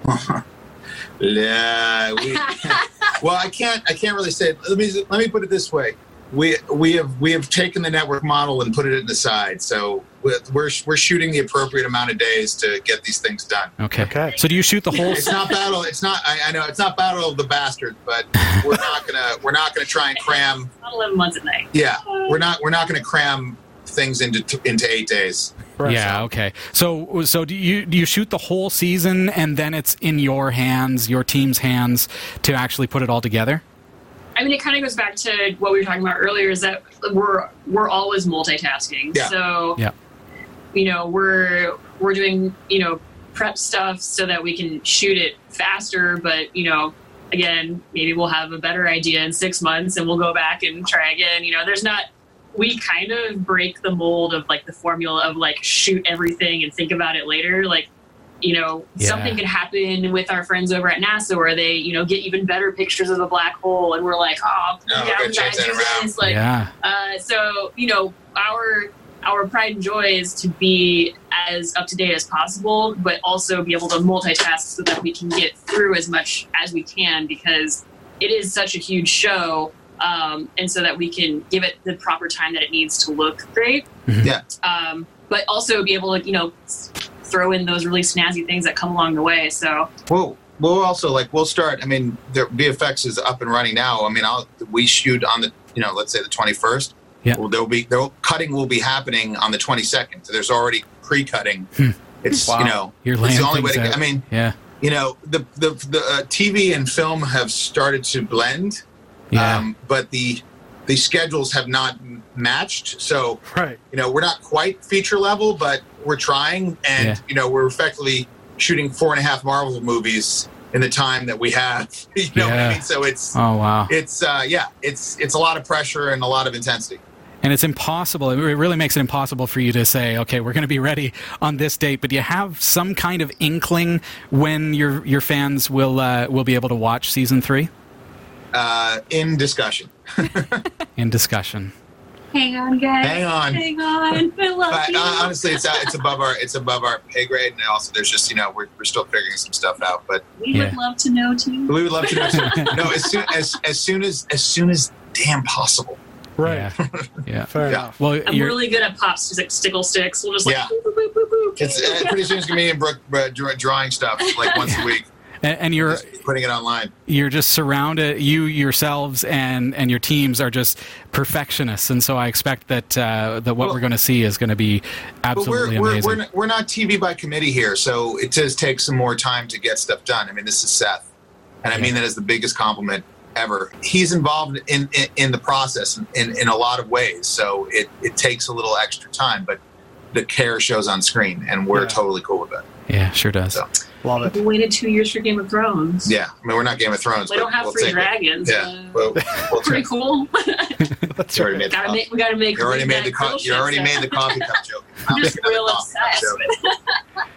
Yeah. Well, I can't really say it. Let me put it this way. We have taken the network model and put it in the side. So we're shooting the appropriate amount of days to get these things done. Okay. So do you shoot the whole? It's not battle. It's not. I know it's not battle of the bastards, but we're not gonna try and cram. Not 11 months at night. Yeah, we're not gonna cram things into 8 days. Right. Yeah. Okay. So do you shoot the whole season and then it's in your hands, your team's hands, to actually put it all together? I mean, it kind of goes back to what we were talking about earlier, is that we're always multitasking. Yeah. So, we're doing, prep stuff so that we can shoot it faster. But, again, maybe we'll have a better idea in 6 months and we'll go back and try again. We kind of break the mold of like the formula of like shoot everything and think about it later. Like, something could happen with our friends over at NASA where they, get even better pictures of the black hole, and we're like, we gotta do this. Like, so our pride and joy is to be as up to date as possible, but also be able to multitask so that we can get through as much as we can, because it is such a huge show, and so that we can give it the proper time that it needs to look great. Yeah. But also be able to, throw in those really snazzy things that come along the way. So we'll also we'll start. I mean, the VFX is up and running now. I mean, we shoot on the let's say the 21st. Yeah. Well, cutting will be happening on the 22nd. So there's already pre-cutting. It's You're it's the only way to out. get. I mean, the TV and film have started to blend. Yeah. But the schedules have not matched. So right. We're not quite feature level, but we're trying, and we're effectively shooting 4.5 Marvel movies in the time that we have. What I mean? So it's it's a lot of pressure and a lot of intensity. And it's impossible. It really makes it impossible for you to say, okay, we're going to be ready on this date. But do you have some kind of inkling when your fans will be able to watch season 3? In discussion. In discussion. Hang on, guys. Hang on. I love you. Honestly, it's above our pay grade, and also there's just we're still figuring some stuff out. But we would love to know too. We would love to know too. No, as soon as damn possible. Right. Yeah. Fair enough. Well, I'm really good at pops, just like stickle sticks. We'll just boop, boop, boop, boop, boop. It's pretty soon it's gonna be in Brooke drawing stuff once a week. And you're just putting it online. You're just surrounded. You yourselves and your teams are just perfectionists, and so I expect that what we're going to see is going to be absolutely amazing. We're not TV by committee here, so it does take some more time to get stuff done. I mean, this is Seth, and I mean that as the biggest compliment ever. He's involved in the process in a lot of ways, so it takes a little extra time, but the care shows on screen, and we're totally cool with that. Yeah, sure does. So. Love it. We waited 2 years for Game of Thrones. Yeah, I mean, we're not Game of Thrones. We don't have free dragons. Yeah, pretty cool. That's right. We got to make. You already made the coffee cup joke. I'm just real obsessed.